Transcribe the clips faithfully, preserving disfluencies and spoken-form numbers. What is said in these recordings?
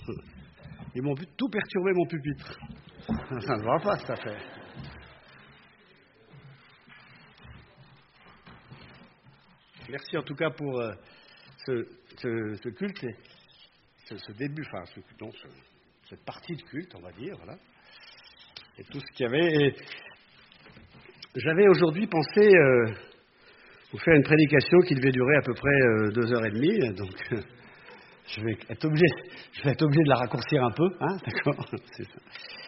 Ils m'ont tout perturbé, mon pupitre. Ça ne va pas, cette affaire. Merci en tout cas pour euh, ce, ce, ce culte, et ce, ce début, enfin, ce, non, ce, cette partie de culte, on va dire, voilà. Et tout ce qu'il y avait. Et j'avais aujourd'hui pensé euh, vous faire une prédication qui devait durer à peu près euh, deux heures et demie, donc euh, je vais être obligé, je vais être obligé de la raccourcir un peu, hein, d'accord. C'est ça.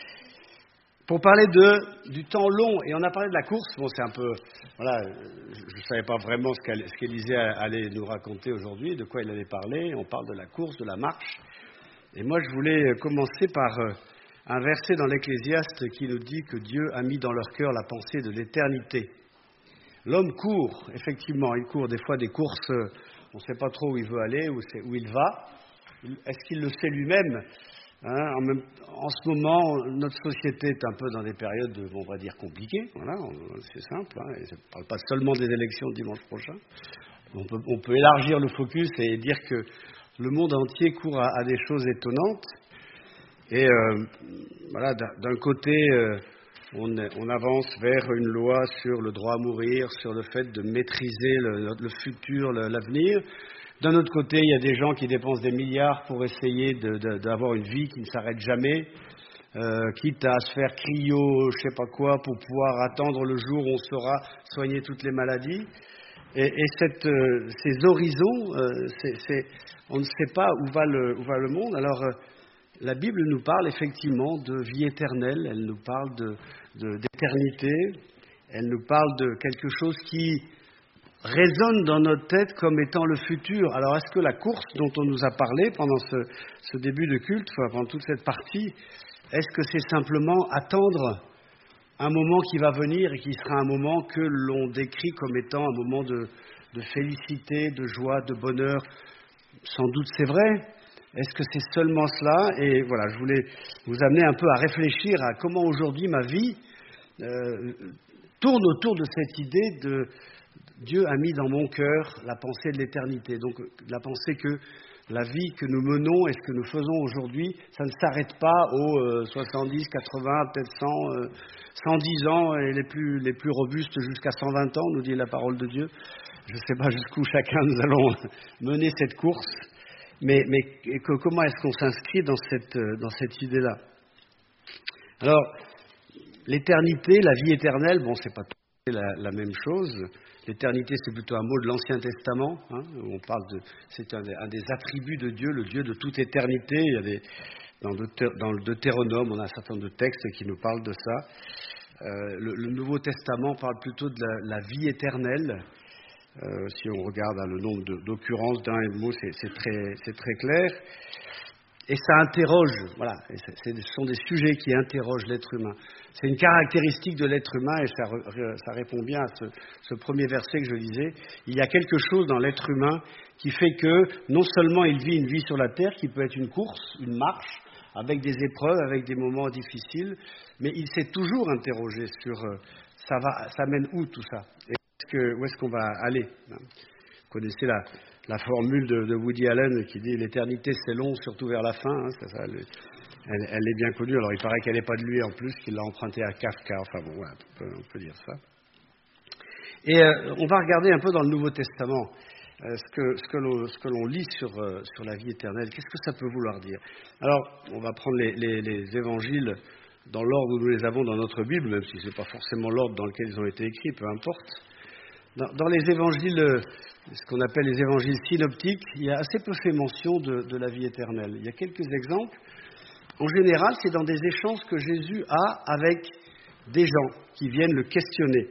Pour parler de, du temps long, et on a parlé de la course, bon c'est un peu, voilà, je ne savais pas vraiment ce, ce qu'Élisée allait nous raconter aujourd'hui, de quoi il allait parler, on parle de la course, de la marche, et moi je voulais commencer par euh, un verset dans l'Ecclésiaste qui nous dit que Dieu a mis dans leur cœur la pensée de l'éternité. L'homme court, effectivement, il court des fois des courses, euh, on ne sait pas trop où il veut aller, où, c'est, où il va, est-ce qu'il le sait lui-même? Hein, en, même, en ce moment, notre société est un peu dans des périodes, on va dire, compliquées. Voilà, c'est simple. Hein, et je ne parle pas seulement des élections de dimanche prochain. On peut, on peut élargir le focus et dire que le monde entier court à, à des choses étonnantes. Et euh, voilà, d'un côté, euh, on, on avance vers une loi sur le droit à mourir, sur le fait de maîtriser le, le futur, le, l'avenir. D'un autre côté, il y a des gens qui dépensent des milliards pour essayer de, de, d'avoir une vie qui ne s'arrête jamais, euh, quitte à se faire cryo, je ne sais pas quoi, pour pouvoir attendre le jour où on saura soigner toutes les maladies. Et, et cette, euh, ces horizons, euh, c'est, c'est, on ne sait pas où va le, où va le monde. Alors, euh, la Bible nous parle effectivement de vie éternelle, elle nous parle de, de, d'éternité, elle nous parle de quelque chose qui résonne dans notre tête comme étant le futur. Alors, est-ce que la course dont on nous a parlé pendant ce, ce début de culte, enfin, pendant toute cette partie, est-ce que c'est simplement attendre un moment qui va venir et qui sera un moment que l'on décrit comme étant un moment de, de félicité, de joie, de bonheur? Sans doute c'est vrai. Est-ce que c'est seulement cela? Et voilà, je voulais vous amener un peu à réfléchir à comment aujourd'hui ma vie euh, tourne autour de cette idée de Dieu a mis dans mon cœur la pensée de l'éternité. Donc la pensée que la vie que nous menons et ce que nous faisons aujourd'hui, ça ne s'arrête pas aux euh, soixante-dix, quatre-vingts, peut-être cent, euh, cent dix ans, et les plus, les plus robustes jusqu'à cent vingt ans, nous dit la parole de Dieu. Je ne sais pas jusqu'où chacun nous allons mener cette course, mais, mais que, comment est-ce qu'on s'inscrit dans cette, dans cette idée-là? Alors, l'éternité, la vie éternelle, bon, c'est pas tout la, la même chose. L'éternité, c'est plutôt un mot de l'Ancien Testament, hein, où on parle de, c'est un des, un des attributs de Dieu, le Dieu de toute éternité. Il y a des, dans, le, dans le Deutéronome, on a un certain nombre de textes qui nous parlent de ça. Euh, le, le Nouveau Testament parle plutôt de la, la vie éternelle. Euh, si on regarde hein, le nombre de, d'occurrences d'un et de mots, c'est, c'est, très, c'est très clair. Et ça interroge, voilà, et c'est, c'est, ce sont des sujets qui interrogent l'être humain. C'est une caractéristique de l'être humain, et ça, ça répond bien à ce, ce premier verset que je lisais. Il y a quelque chose dans l'être humain qui fait que non seulement il vit une vie sur la terre, qui peut être une course, une marche, avec des épreuves, avec des moments difficiles, mais il s'est toujours interrogé sur euh, ça, va, ça mène où tout ça, et est-ce que, où est-ce qu'on va aller? Vous connaissez la... La formule de, de Woody Allen qui dit « L'éternité, c'est long, surtout vers la fin hein, ». Ça, ça, elle, elle, elle est bien connue. Alors, il paraît qu'elle n'est pas de lui en plus, qu'il l'a empruntée à Kafka. Enfin bon, ouais, on, peut, on peut dire ça. Et euh, on va regarder un peu dans le Nouveau Testament euh, ce, que, ce, que l'on, ce que l'on lit sur, euh, sur la vie éternelle. Qu'est-ce que ça peut vouloir dire? Alors, on va prendre les, les, les évangiles dans l'ordre où nous les avons dans notre Bible, même si ce n'est pas forcément l'ordre dans lequel ils ont été écrits, peu importe. Dans, dans les évangiles, ce qu'on appelle les évangiles synoptiques, il y a assez peu fait mention de, de la vie éternelle. Il y a quelques exemples. En général, c'est dans des échanges que Jésus a avec des gens qui viennent le questionner.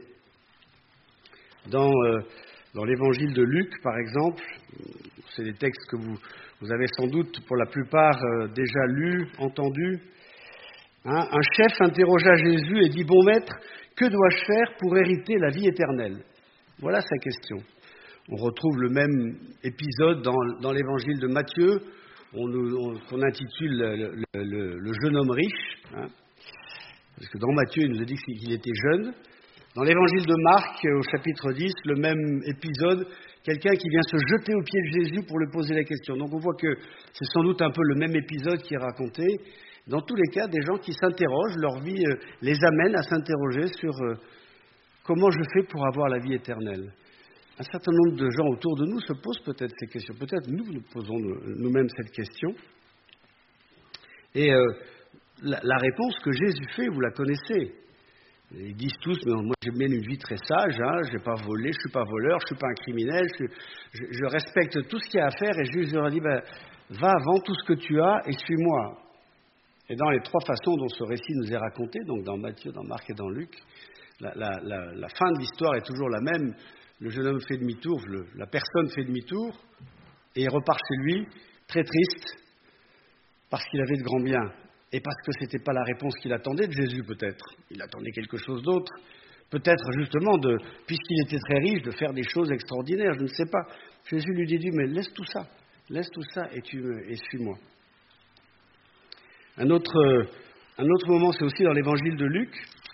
Dans, euh, dans l'évangile de Luc, par exemple, c'est des textes que vous, vous avez sans doute pour la plupart euh, déjà lus, entendus. Hein, un chef interrogea Jésus et dit « Bon maître, que dois-je faire pour hériter la vie éternelle ?» Voilà sa question. On retrouve le même épisode dans, dans l'évangile de Matthieu, on, on, qu'on intitule le, le, le, le jeune homme riche. Hein, parce que dans Matthieu, il nous a dit qu'il était jeune. Dans l'évangile de Marc, au chapitre dix, le même épisode, quelqu'un qui vient se jeter aux pieds de Jésus pour lui poser la question. Donc on voit que c'est sans doute un peu le même épisode qui est raconté. Dans tous les cas, des gens qui s'interrogent, leur vie euh, les amène à s'interroger sur euh, comment je fais pour avoir la vie éternelle. Un certain nombre de gens autour de nous se posent peut-être ces questions. Peut-être nous nous posons nous-mêmes cette question. Et euh, la, la réponse que Jésus fait, vous la connaissez. Ils disent tous, mais moi je mène une vie très sage, hein, je n'ai pas volé, je ne suis pas voleur, je ne suis pas un criminel, je, je, je respecte tout ce qu'il y a à faire, et Jésus leur a dit, ben, va, vends tout ce que tu as et suis-moi. Et dans les trois façons dont ce récit nous est raconté, donc dans Matthieu, dans Marc et dans Luc, la, la, la, la fin de l'histoire est toujours la même. Le jeune homme fait demi-tour, le, la personne fait demi-tour, et il repart chez lui, très triste, parce qu'il avait de grands biens. Et parce que ce n'était pas la réponse qu'il attendait de Jésus, peut-être. Il attendait quelque chose d'autre. Peut-être, justement, de, puisqu'il était très riche, de faire des choses extraordinaires, je ne sais pas. Jésus lui dit, mais laisse tout ça, laisse tout ça et, tu, et suis-moi. Un autre, un autre moment, c'est aussi dans l'évangile de Luc,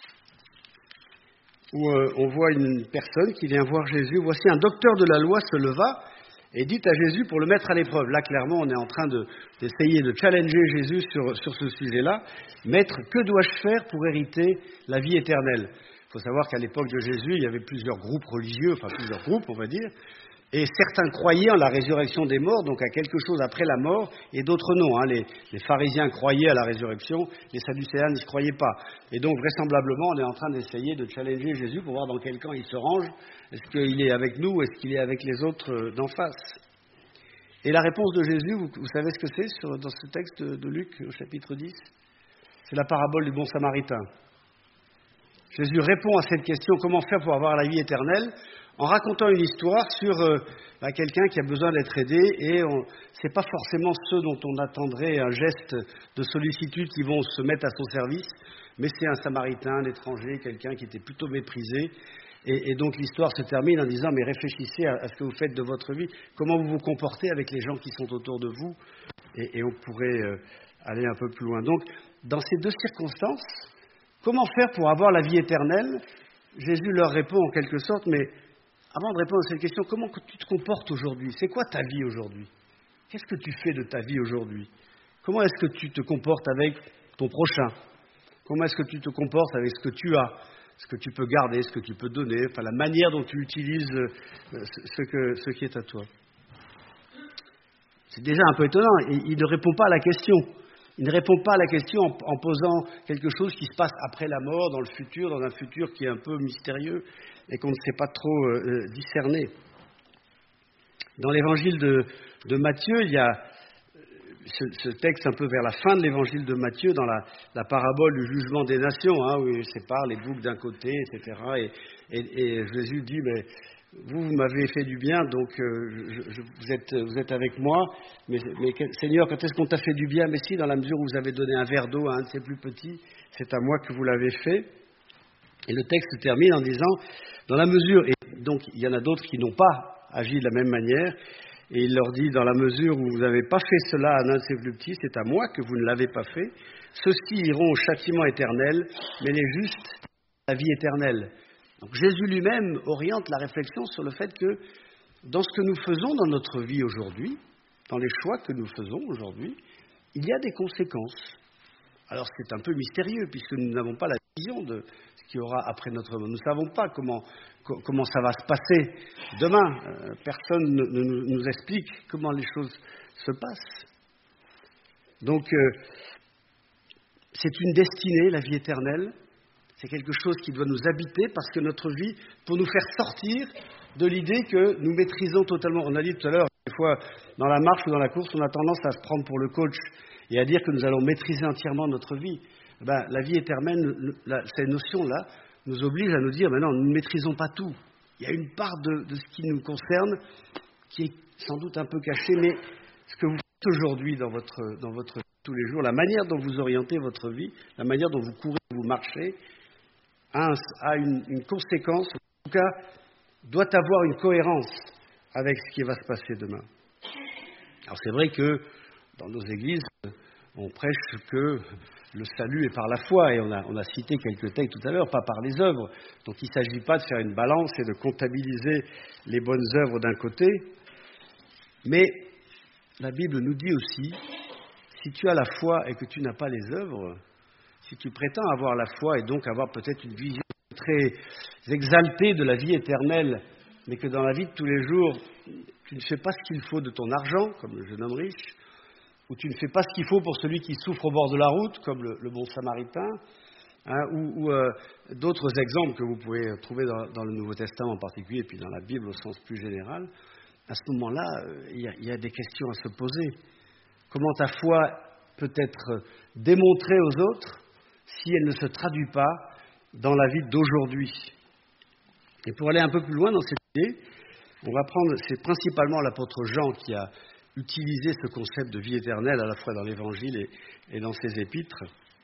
où euh, on voit une personne qui vient voir Jésus. Voici un docteur de la loi se leva et dit à Jésus pour le mettre à l'épreuve. Là, clairement, on est en train de, d'essayer de challenger Jésus sur, sur ce sujet-là. Maître, que dois-je faire pour hériter la vie éternelle ? Il faut savoir qu'à l'époque de Jésus, il y avait plusieurs groupes religieux, enfin plusieurs groupes, on va dire, et certains croyaient en la résurrection des morts, donc à quelque chose après la mort, et d'autres non. Hein. Les, les pharisiens croyaient à la résurrection, les sadducéens n'y croyaient pas. Et donc, vraisemblablement, on est en train d'essayer de challenger Jésus pour voir dans quel camp il se range. Est-ce qu'il est avec nous ou est-ce qu'il est avec les autres d'en face ? Et la réponse de Jésus, vous, vous savez ce que c'est sur, dans ce texte de, de Luc, au chapitre dix ? C'est la parabole du bon samaritain. Jésus répond à cette question, comment faire pour avoir la vie éternelle ? En racontant une histoire sur euh, bah, quelqu'un qui a besoin d'être aidé, et ce n'est pas forcément ceux dont on attendrait un geste de sollicitude qui vont se mettre à son service, mais c'est un samaritain, un étranger, quelqu'un qui était plutôt méprisé. Et, et donc l'histoire se termine en disant, mais réfléchissez à, à ce que vous faites de votre vie, comment vous vous comportez avec les gens qui sont autour de vous, et, et on pourrait euh, aller un peu plus loin. Donc, dans ces deux circonstances, comment faire pour avoir la vie éternelle ? Jésus leur répond en quelque sorte, mais avant de répondre à cette question, comment tu te comportes aujourd'hui ? C'est quoi ta vie aujourd'hui ? Qu'est-ce que tu fais de ta vie aujourd'hui ? Comment est-ce que tu te comportes avec ton prochain ? Comment est-ce que tu te comportes avec ce que tu as ? Ce que tu peux garder, ce que tu peux donner, enfin la manière dont tu utilises ce, que, ce qui est à toi. C'est déjà un peu étonnant, il, il ne répond pas à la question. Il ne répond pas à la question en, en posant quelque chose qui se passe après la mort, dans le futur, dans un futur qui est un peu mystérieux et qu'on ne sait pas trop euh, discerner. Dans l'évangile de, de Matthieu, il y a ce, ce texte un peu vers la fin de l'évangile de Matthieu, dans la, la parabole du jugement des nations, hein, où il sépare les boucs d'un côté, et cetera. Et, et, et Jésus dit, mais vous, vous m'avez fait du bien, donc euh, je, je, vous, êtes, vous êtes avec moi, mais, mais Seigneur, quand est-ce qu'on t'a fait du bien ? Mais si, dans la mesure où vous avez donné un verre d'eau à un de ces plus petits, c'est à moi que vous l'avez fait. Et le texte se termine en disant, dans la mesure, et donc il y en a d'autres qui n'ont pas agi de la même manière, et il leur dit, dans la mesure où vous n'avez pas fait cela à l'un de ces plus petits, c'est à moi que vous ne l'avez pas fait, ceux-ci iront au châtiment éternel, mais les justes à la vie éternelle. Donc Jésus lui-même oriente la réflexion sur le fait que dans ce que nous faisons dans notre vie aujourd'hui, dans les choix que nous faisons aujourd'hui, il y a des conséquences. Alors c'est un peu mystérieux puisque nous n'avons pas la vision de ce qu'il y aura après notre mort. Nous ne savons pas comment, comment ça va se passer demain. Euh, personne ne, ne nous explique comment les choses se passent. Donc euh, c'est une destinée, la vie éternelle. C'est quelque chose qui doit nous habiter parce que notre vie, pour nous faire sortir de l'idée que nous maîtrisons totalement. On a dit tout à l'heure, des fois, dans la marche ou dans la course, on a tendance à se prendre pour le coach et à dire que nous allons maîtriser entièrement notre vie. Ben, la vie éternelle, la, ces notions-là, nous obligent à nous dire, mais non, nous ne maîtrisons pas tout. Il y a une part de, de ce qui nous concerne qui est sans doute un peu cachée, mais ce que vous faites aujourd'hui dans votre, dans votre tous les jours, la manière dont vous orientez votre vie, la manière dont vous courez, vous marchez, a, a une, une conséquence, en tout cas, doit avoir une cohérence avec ce qui va se passer demain. Alors c'est vrai que dans nos églises, on prêche que le salut est par la foi, et on a, on a cité quelques textes tout à l'heure, pas par les œuvres. Donc il ne s'agit pas de faire une balance et de comptabiliser les bonnes œuvres d'un côté, mais la Bible nous dit aussi, si tu as la foi et que tu n'as pas les œuvres, si tu prétends avoir la foi et donc avoir peut-être une vision très exaltée de la vie éternelle, mais que dans la vie de tous les jours, tu ne fais pas ce qu'il faut de ton argent, comme le jeune homme riche, ou tu ne fais pas ce qu'il faut pour celui qui souffre au bord de la route, comme le, le bon samaritain, hein, ou, ou euh, d'autres exemples que vous pouvez trouver dans, dans le Nouveau Testament en particulier, et puis dans la Bible au sens plus général, à ce moment-là, il euh, y, y a des questions à se poser. Comment ta foi peut être démontrée aux autres si elle ne se traduit pas dans la vie d'aujourd'hui? Et pour aller un peu plus loin dans cette idée, on va prendre, c'est principalement l'apôtre Jean qui a utilisé ce concept de vie éternelle à la fois dans l'Évangile et, et dans ses épîtres.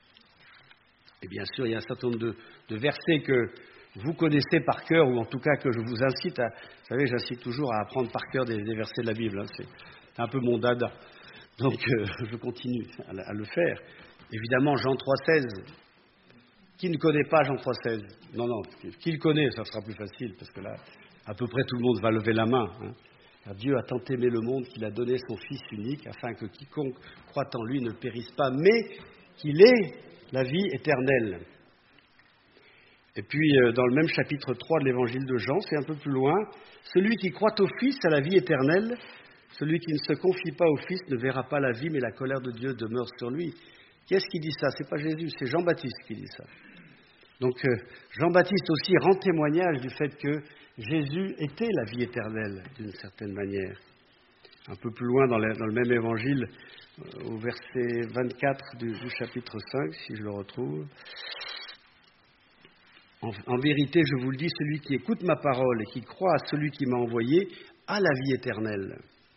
Et bien sûr, il y a un certain nombre de, de versets que vous connaissez par cœur, ou en tout cas que je vous incite à... Vous savez, j'incite toujours à apprendre par cœur des, des versets de la Bible, hein, c'est un peu mon dada. Donc euh, je continue à, à le faire. Évidemment, Jean trois seize. Qui ne connaît pas Jean trois seize? Non, non, qui le connaît, ça sera plus facile, parce que là, à peu près tout le monde va lever la main. Hein. Car Dieu a tant aimé le monde qu'il a donné son Fils unique, afin que quiconque croit en lui ne périsse pas, mais qu'il ait la vie éternelle. Et puis, euh, dans le même chapitre trois de l'Évangile de Jean, c'est un peu plus loin, celui qui croit au Fils a la vie éternelle, celui qui ne se confie pas au Fils ne verra pas la vie, mais la colère de Dieu demeure sur lui. Qui est-ce qui dit ça? C'est pas Jésus, c'est Jean-Baptiste qui dit ça. Donc euh, Jean-Baptiste aussi rend témoignage du fait que Jésus était la vie éternelle, d'une certaine manière. Un peu plus loin dans le, dans le même évangile, euh, au verset vingt-quatre du, du chapitre cinq, si je le retrouve. En, en vérité, je vous le dis, celui qui écoute ma parole et qui croit à celui qui m'a envoyé a la vie éternelle.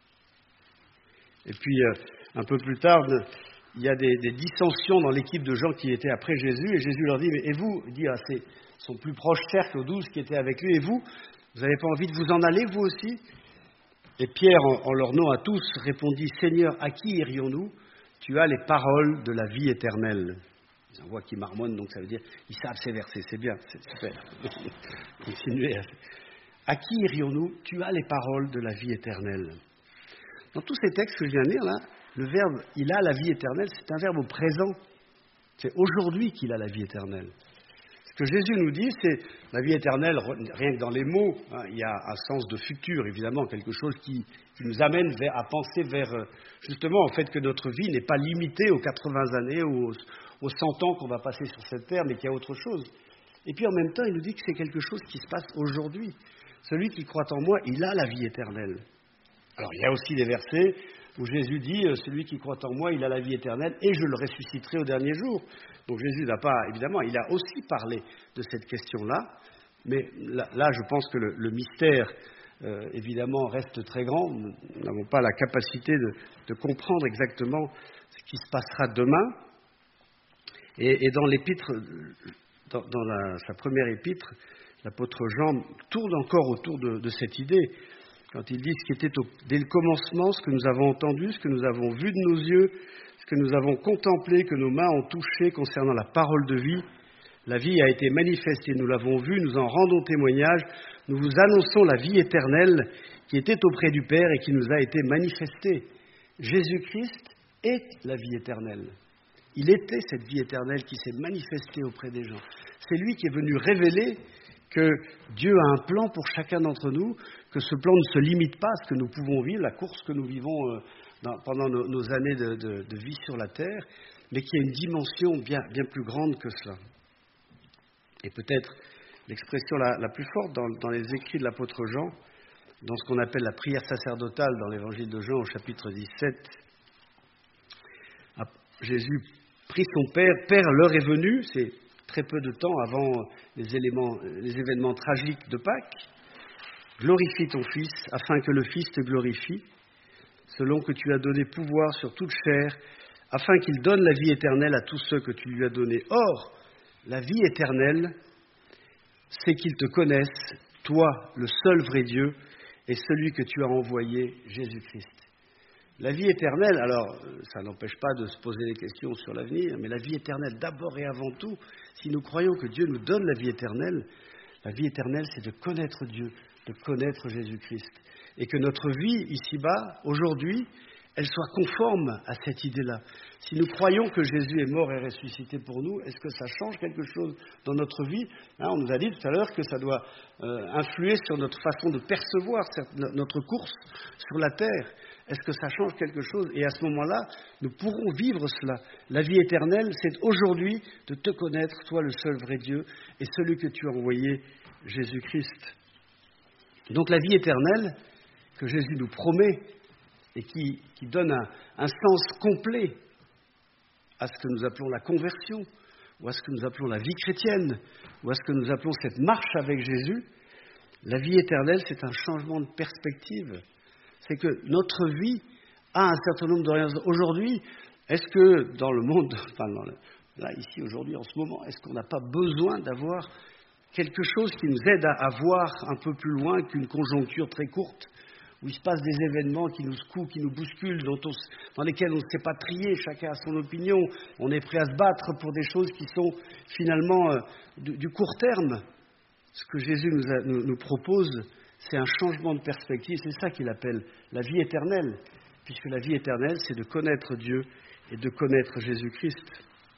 Et puis, euh, un peu plus tard, il y a des, des dissensions dans l'équipe de gens qui étaient après Jésus, et Jésus leur dit, mais et vous, il dit à ses, son plus proche cercle, aux douze qui étaient avec lui, et vous, vous n'avez pas envie de vous en aller, vous aussi? Et Pierre, en, en leur nom à tous, répondit, Seigneur, à qui irions-nous? Tu as les paroles de la vie éternelle. On voit qu'ils marmonnent, donc ça veut dire, ils savent ces versets, c'est bien, c'est super. Continuez. À qui irions-nous? Tu as les paroles de la vie éternelle. Dans tous ces textes que je viens de lire, là, le verbe « il a la vie éternelle », c'est un verbe au présent. C'est aujourd'hui qu'il a la vie éternelle. Ce que Jésus nous dit, c'est la vie éternelle, rien que dans les mots, hein, il y a un sens de futur, évidemment, quelque chose qui, qui nous amène vers, à penser vers, justement, au fait que notre vie n'est pas limitée aux quatre-vingts années ou aux, aux cent ans qu'on va passer sur cette terre, mais qu'il y a autre chose. Et puis en même temps, il nous dit que c'est quelque chose qui se passe aujourd'hui. Celui qui croit en moi, il a la vie éternelle. Alors, il y a aussi des versets où Jésus dit, celui qui croit en moi, il a la vie éternelle et je le ressusciterai au dernier jour. Donc Jésus n'a pas, évidemment, il a aussi parlé de cette question-là, mais là, là je pense que le, le mystère, euh, évidemment, reste très grand. Nous n'avons pas la capacité de, de comprendre exactement ce qui se passera demain. Et, et dans l'épître, dans, dans la, sa première épître, l'apôtre Jean tourne encore autour de, de cette idée. Quand il dit ce qui était au, dès le commencement, ce que nous avons entendu, ce que nous avons vu de nos yeux, ce que nous avons contemplé, que nos mains ont touché concernant la parole de vie, la vie a été manifestée, nous l'avons vue, nous en rendons témoignage, nous vous annonçons la vie éternelle qui était auprès du Père et qui nous a été manifestée. Jésus-Christ est la vie éternelle. Il était cette vie éternelle qui s'est manifestée auprès des gens. C'est lui qui est venu révéler que Dieu a un plan pour chacun d'entre nous, que ce plan ne se limite pas à ce que nous pouvons vivre, la course que nous vivons euh, dans, pendant nos, nos années de, de, de vie sur la terre, mais qui a une dimension bien, bien plus grande que cela. Et peut-être l'expression la, la plus forte dans, dans les écrits de l'apôtre Jean, dans ce qu'on appelle la prière sacerdotale dans l'évangile de Jean au chapitre dix-sept, Jésus prie son Père, « Père, l'heure est venue », c'est très peu de temps avant les, éléments, les événements tragiques de Pâques, « glorifie ton Fils, afin que le Fils te glorifie, selon que tu as donné pouvoir sur toute chair, afin qu'il donne la vie éternelle à tous ceux que tu lui as donnés. Or, la vie éternelle, c'est qu'ils te connaissent, toi, le seul vrai Dieu, et celui que tu as envoyé, Jésus-Christ. » La vie éternelle, alors, ça n'empêche pas de se poser des questions sur l'avenir, mais la vie éternelle, d'abord et avant tout, si nous croyons que Dieu nous donne la vie éternelle, la vie éternelle, c'est de connaître Dieu, de connaître Jésus-Christ. Et que notre vie, ici-bas, aujourd'hui, elle soit conforme à cette idée-là. Si nous croyons que Jésus est mort et ressuscité pour nous, est-ce que ça change quelque chose dans notre vie ? Hein, on nous a dit tout à l'heure que ça doit euh, influer sur notre façon de percevoir cette, notre course sur la terre. Est-ce que ça change quelque chose ? Et à ce moment-là, nous pourrons vivre cela. La vie éternelle, c'est aujourd'hui de te connaître, toi le seul vrai Dieu, et celui que tu as envoyé, Jésus-Christ. Donc la vie éternelle que Jésus nous promet, et qui, qui donne un, un sens complet à ce que nous appelons la conversion, ou à ce que nous appelons la vie chrétienne, ou à ce que nous appelons cette marche avec Jésus, la vie éternelle, c'est un changement de perspective. C'est que notre vie a un certain nombre d'orientations. Aujourd'hui, est-ce que dans le monde, enfin dans le, là, ici, aujourd'hui, en ce moment, est-ce qu'on n'a pas besoin d'avoir quelque chose qui nous aide à, à voir un peu plus loin qu'une conjoncture très courte, où il se passe des événements qui nous secouent, qui nous bousculent, dont on, dans lesquels on ne sait pas trier, chacun a son opinion, on est prêt à se battre pour des choses qui sont finalement euh, du, du court terme. Ce que Jésus nous, a, nous, nous propose, c'est un changement de perspective, c'est ça qu'il appelle la vie éternelle, puisque la vie éternelle, c'est de connaître Dieu et de connaître Jésus-Christ.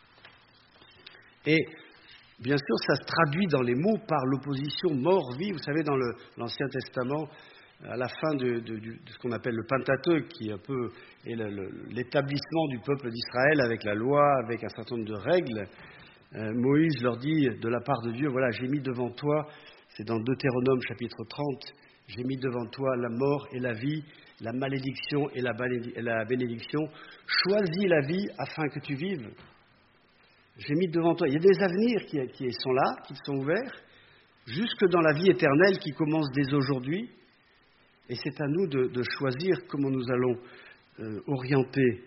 Et bien sûr, ça se traduit dans les mots par l'opposition mort-vie. Vous savez, dans le, l'Ancien Testament, à la fin de, de, de ce qu'on appelle le Pentateuque, qui un peu est le, le, l'établissement du peuple d'Israël avec la loi, avec un certain nombre de règles, euh, Moïse leur dit de la part de Dieu, voilà, j'ai mis devant toi, c'est dans Deutéronome chapitre trente, j'ai mis devant toi la mort et la vie, la malédiction et la, balédi- et la bénédiction, choisis la vie afin que tu vives. J'ai mis devant toi, il y a des avenirs qui, qui sont là, qui sont ouverts, jusque dans la vie éternelle qui commence dès aujourd'hui. Et c'est à nous de, de choisir comment nous allons euh, orienter.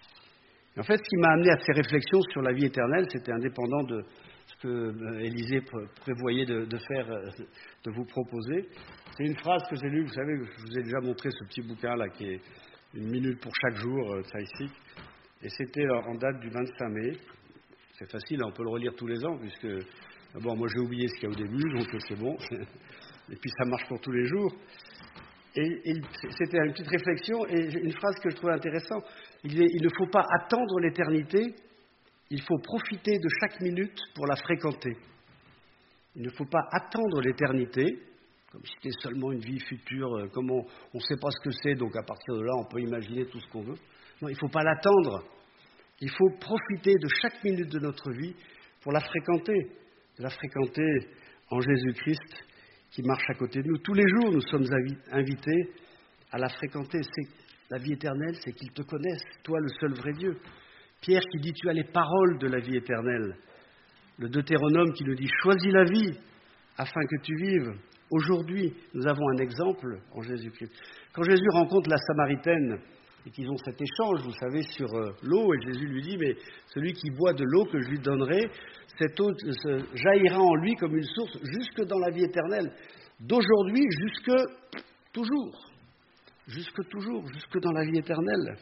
Et en fait, ce qui m'a amené à ces réflexions sur la vie éternelle, c'était indépendant de ce que euh, Élisée pr- prévoyait de, de faire, euh, de vous proposer. C'est une phrase que j'ai lue, vous savez, je vous ai déjà montré ce petit bouquin-là, qui est une minute pour chaque jour, euh, Tsaïsik. Et c'était en date du vingt-cinq mai. C'est facile, on peut le relire tous les ans, puisque, d'abord, moi j'ai oublié ce qu'il y a au début, donc c'est bon. Et puis ça marche pour tous les jours. Et, et c'était une petite réflexion, et une phrase que je trouvais intéressante. Il, est, il ne faut pas attendre l'éternité, il faut profiter de chaque minute pour la fréquenter. Il ne faut pas attendre l'éternité, comme si c'était seulement une vie future, comme on ne sait pas ce que c'est, donc à partir de là, on peut imaginer tout ce qu'on veut. Non, il ne faut pas l'attendre. Il faut profiter de chaque minute de notre vie pour la fréquenter, de la fréquenter en Jésus-Christ, qui marche à côté de nous. Tous les jours, nous sommes invités à la fréquenter. C'est la vie éternelle, c'est qu'ils te connaissent, toi le seul vrai Dieu. Pierre qui dit, tu as les paroles de la vie éternelle. Le Deutéronome qui nous dit, choisis la vie afin que tu vives. Aujourd'hui, nous avons un exemple en Jésus-Christ. Quand Jésus rencontre la Samaritaine et qu'ils ont cet échange, vous savez, sur euh, l'eau, et Jésus lui dit, mais celui qui boit de l'eau que je lui donnerai, cette eau euh, jaillira en lui comme une source jusque dans la vie éternelle, d'aujourd'hui jusque toujours, jusque toujours, jusque dans la vie éternelle.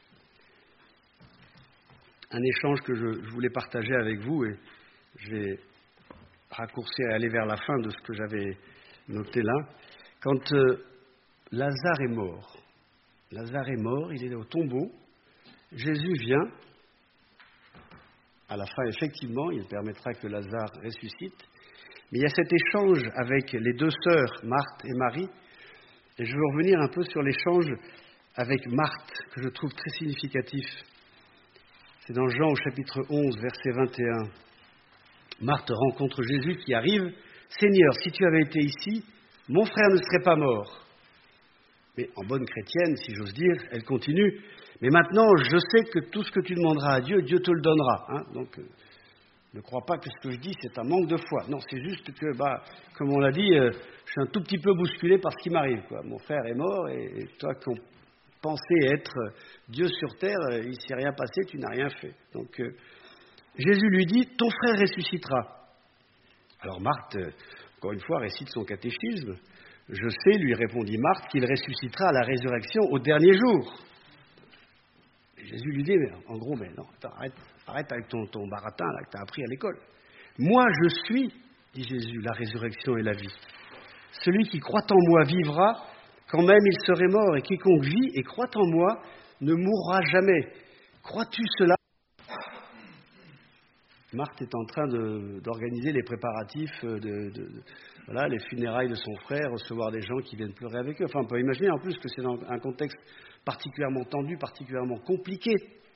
Un échange que je, je voulais partager avec vous, et je vais raccourcir et aller vers la fin de ce que j'avais noté là. Quand euh, Lazare est mort, Lazare est mort, il est au tombeau, Jésus vient. À la fin, effectivement, il permettra que Lazare ressuscite. Mais il y a cet échange avec les deux sœurs, Marthe et Marie. Et je veux revenir un peu sur l'échange avec Marthe, que je trouve très significatif. C'est dans Jean au chapitre onze, verset vingt et un. Marthe rencontre Jésus qui arrive. « Seigneur, si tu avais été ici, mon frère ne serait pas mort. » Mais en bonne chrétienne, si j'ose dire, elle continue. Mais maintenant, je sais que tout ce que tu demanderas à Dieu, Dieu te le donnera. Hein. Donc, euh, ne crois pas que ce que je dis, c'est un manque de foi. Non, c'est juste que, bah, comme on l'a dit, euh, je suis un tout petit peu bousculé par ce qui m'arrive, quoi. Mon frère est mort, et, et toi qui pensais être Dieu sur terre, euh, il ne s'est rien passé, tu n'as rien fait. Donc, euh, Jésus lui dit, ton frère ressuscitera. Alors Marthe, euh, encore une fois, récite son catéchisme. Je sais, lui répondit Marthe, qu'il ressuscitera à la résurrection au dernier jour. Jésus lui dit, mais en gros, mais non, attends, arrête, arrête avec ton, ton baratin là, que tu as appris à l'école. Moi, je suis, dit Jésus, la résurrection et la vie. Celui qui croit en moi vivra, quand même il serait mort, et quiconque vit et croit en moi ne mourra jamais. Crois-tu cela ? Marthe est en train de, d'organiser les préparatifs, de, de, de, voilà, les funérailles de son frère, recevoir des gens qui viennent pleurer avec eux. Enfin, on peut imaginer en plus que c'est dans un contexte particulièrement tendu, particulièrement compliqué.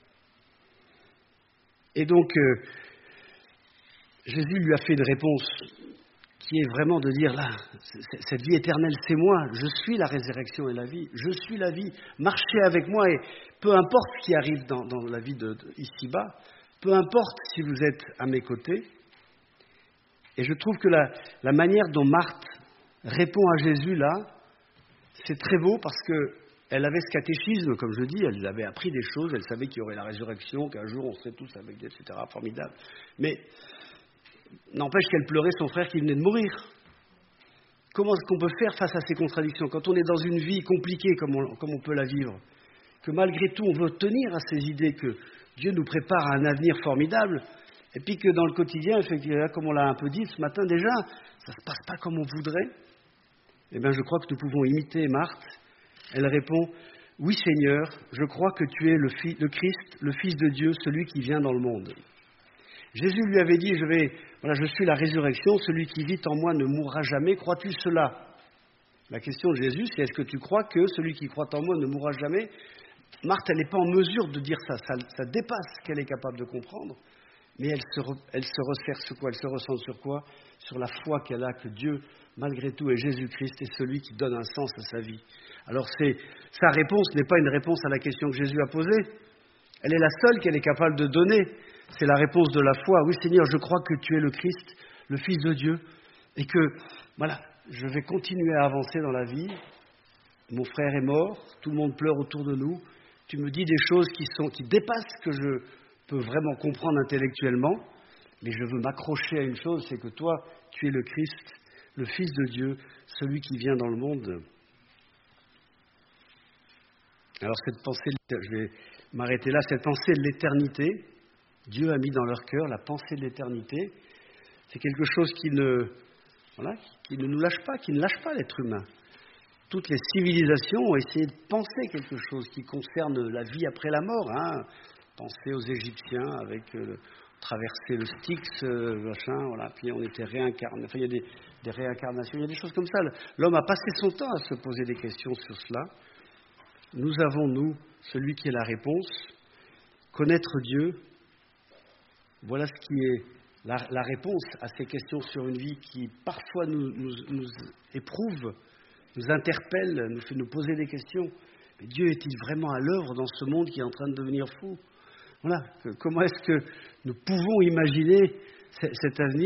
Et donc, euh, Jésus lui a fait une réponse qui est vraiment de dire, là, cette vie éternelle, c'est moi, je suis la résurrection et la vie, je suis la vie, marchez avec moi, et peu importe ce qui arrive dans, dans la vie de, de, ici-bas, peu importe si vous êtes à mes côtés. Et je trouve que la, la manière dont Marthe répond à Jésus là, c'est très beau parce qu'elle avait ce catéchisme, comme je dis, elle avait appris des choses, elle savait qu'il y aurait la résurrection, qu'un jour on serait tous avec Dieu, et cetera. Formidable. Mais n'empêche qu'elle pleurait son frère qui venait de mourir. Comment est-ce qu'on peut faire face à ces contradictions quand on est dans une vie compliquée comme on, comme on peut la vivre, que malgré tout on veut tenir à ces idées que Dieu nous prépare à un avenir formidable, et puis que dans le quotidien, effectivement, comme on l'a un peu dit ce matin déjà, ça ne se passe pas comme on voudrait. Eh bien, je crois que nous pouvons imiter Marthe. Elle répond, « Oui Seigneur, je crois que tu es le, fi- le Christ, le Fils de Dieu, celui qui vient dans le monde. » Jésus lui avait dit, je, vais, voilà, je suis la résurrection, celui qui vit en moi ne mourra jamais, crois-tu cela ? La question de Jésus, c'est est-ce que tu crois que celui qui croit en moi ne mourra jamais ? Marthe, elle n'est pas en mesure de dire ça, ça, ça dépasse ce qu'elle est capable de comprendre, mais elle se, re, elle se resserre sur quoi ? Elle se ressent sur quoi ? Sur la foi qu'elle a que Dieu, malgré tout, est Jésus-Christ, est celui qui donne un sens à sa vie. Alors c'est, sa réponse n'est pas une réponse à la question que Jésus a posée, elle est la seule qu'elle est capable de donner, c'est la réponse de la foi. Oui Seigneur, je crois que tu es le Christ, le Fils de Dieu, et que, voilà, je vais continuer à avancer dans la vie, mon frère est mort, tout le monde pleure autour de nous, tu me dis des choses qui, sont, qui dépassent ce que je peux vraiment comprendre intellectuellement, mais je veux m'accrocher à une chose, c'est que toi, tu es le Christ, le Fils de Dieu, celui qui vient dans le monde. Alors cette pensée, je vais m'arrêter là, cette pensée de l'éternité, Dieu a mis dans leur cœur la pensée de l'éternité, c'est quelque chose qui ne, voilà, qui ne nous lâche pas, qui ne lâche pas l'être humain. Toutes les civilisations ont essayé de penser quelque chose qui concerne la vie après la mort. Hein. Pensez aux Égyptiens avec euh, traverser le Styx, euh, machin, voilà. Puis on était réincarné. Enfin, il y a des, des réincarnations, il y a des choses comme ça. L'homme a passé son temps à se poser des questions sur cela. Nous avons, nous, celui qui est la réponse, connaître Dieu. Voilà ce qui est la, la réponse à ces questions sur une vie qui parfois nous, nous, nous éprouve, nous interpelle, nous fait nous poser des questions. Mais Dieu est-il vraiment à l'œuvre dans ce monde qui est en train de devenir fou ? Voilà. Que, comment est-ce que nous pouvons imaginer c- cet avenir ?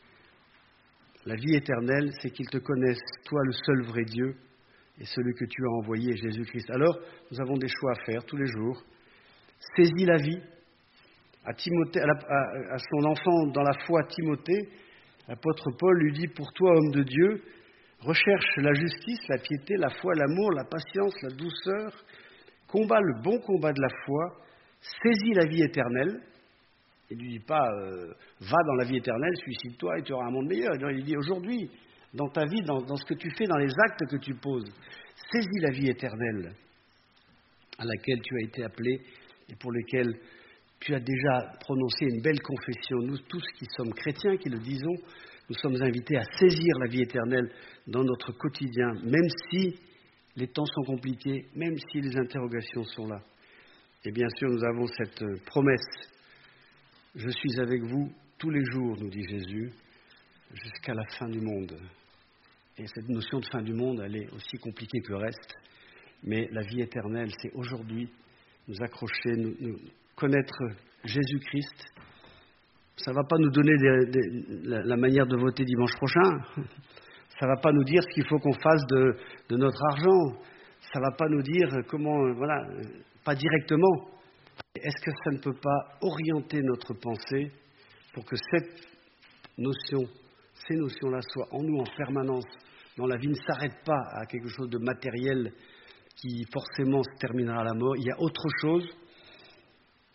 La vie éternelle, c'est qu'ils te connaissent, toi le seul vrai Dieu, et celui que tu as envoyé, Jésus-Christ. Alors, nous avons des choix à faire tous les jours. Saisis la vie. À, Timothée, à, la, à, à son enfant dans la foi, Timothée, l'apôtre Paul lui dit, pour toi, homme de Dieu, recherche la justice, la piété, la foi, l'amour, la patience, la douceur, combat le bon combat de la foi, saisis la vie éternelle. Il ne lui dit pas, euh, va dans la vie éternelle, suicide-toi et tu auras un monde meilleur. Il lui dit, aujourd'hui, dans ta vie, dans, dans ce que tu fais, dans les actes que tu poses, saisis la vie éternelle à laquelle tu as été appelé et pour lesquelles tu as déjà prononcé une belle confession. Nous tous qui sommes chrétiens, qui le disons, nous sommes invités à saisir la vie éternelle dans notre quotidien, même si les temps sont compliqués, même si les interrogations sont là. Et bien sûr, nous avons cette promesse. Je suis avec vous tous les jours, nous dit Jésus, jusqu'à la fin du monde. Et cette notion de fin du monde, elle est aussi compliquée que le reste. Mais la vie éternelle, c'est aujourd'hui nous accrocher, nous, nous connaître Jésus-Christ. Ça ne va pas nous donner des, des, la, la manière de voter dimanche prochain. Ça ne va pas nous dire ce qu'il faut qu'on fasse de, de notre argent. Ça ne va pas nous dire comment, voilà, pas directement. Est-ce que ça ne peut pas orienter notre pensée pour que cette notion, ces notions-là soient en nous en permanence, dont la vie ne s'arrête pas à quelque chose de matériel qui forcément se terminera à la mort. Il y a autre chose,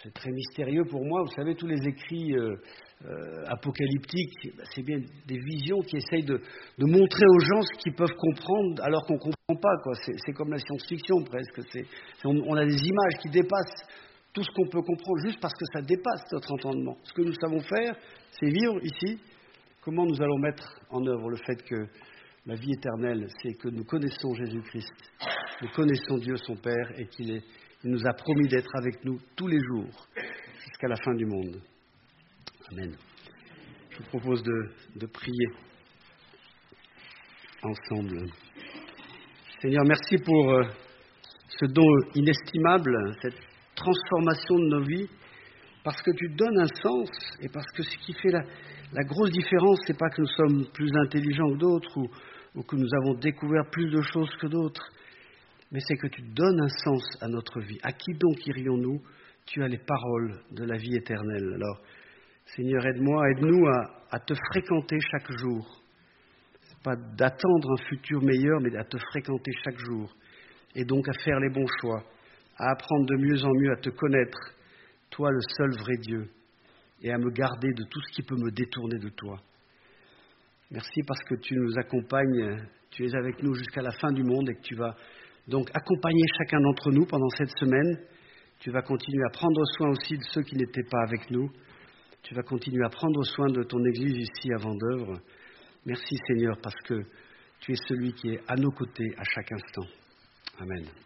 c'est très mystérieux pour moi. Vous savez, tous les écrits euh, euh, apocalyptiques, c'est bien des visions qui essayent de, de montrer aux gens ce qu'ils peuvent comprendre alors qu'on ne comprend pas, quoi. C'est, c'est comme la science-fiction presque. C'est, c'est, on, on a des images qui dépassent tout ce qu'on peut comprendre juste parce que ça dépasse notre entendement. Ce que nous savons faire, c'est vivre ici. Comment nous allons mettre en œuvre le fait que la vie éternelle, c'est que nous connaissons Jésus-Christ, nous connaissons Dieu son Père et qu'il est, il nous a promis d'être avec nous tous les jours jusqu'à la fin du monde. Amen. Je vous propose de, de prier ensemble. Seigneur, merci pour euh, ce don inestimable, cette transformation de nos vies, parce que tu donnes un sens et parce que ce qui fait la, la grosse différence, c'est pas que nous sommes plus intelligents que d'autres ou, ou que nous avons découvert plus de choses que d'autres, mais c'est que tu donnes un sens à notre vie. À qui donc irions-nous? Tu as les paroles de la vie éternelle. Alors, Seigneur, aide-moi, aide-nous à, à te fréquenter chaque jour. C'est pas d'attendre un futur meilleur, mais à te fréquenter chaque jour. Et donc à faire les bons choix, à apprendre de mieux en mieux à te connaître, toi le seul vrai Dieu, et à me garder de tout ce qui peut me détourner de toi. Merci parce que tu nous accompagnes, tu es avec nous jusqu'à la fin du monde et que tu vas donc accompagner chacun d'entre nous pendant cette semaine. Tu vas continuer à prendre soin aussi de ceux qui n'étaient pas avec nous. Tu vas continuer à prendre soin de ton Église ici à Vendeuvre. Merci Seigneur parce que tu es celui qui est à nos côtés à chaque instant. Amen.